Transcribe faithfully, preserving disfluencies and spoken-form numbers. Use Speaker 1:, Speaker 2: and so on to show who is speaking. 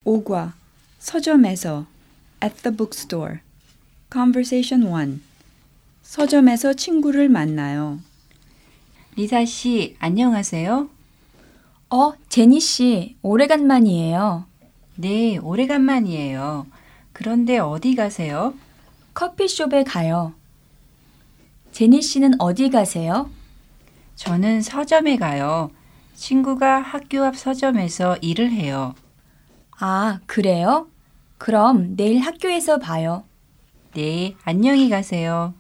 Speaker 1: 오과 서점에서 at the bookstore. Conversation one. 서점에서 친구를 만나요.
Speaker 2: 리사 씨, 안녕하세요.
Speaker 3: 어, 제니 씨, 오래간만이에요.
Speaker 2: 네, 오래간만이에요. 그런데 어디 가세요?
Speaker 3: 커피숍에 가요. 제니 씨는 어디 가세요?
Speaker 2: 저는 서점에 가요. 친구가 학교 앞 서점에서 일을 해요.
Speaker 3: 아, 그래요? 그럼 내일 학교에서 봐요.
Speaker 2: 네, 안녕히 가세요.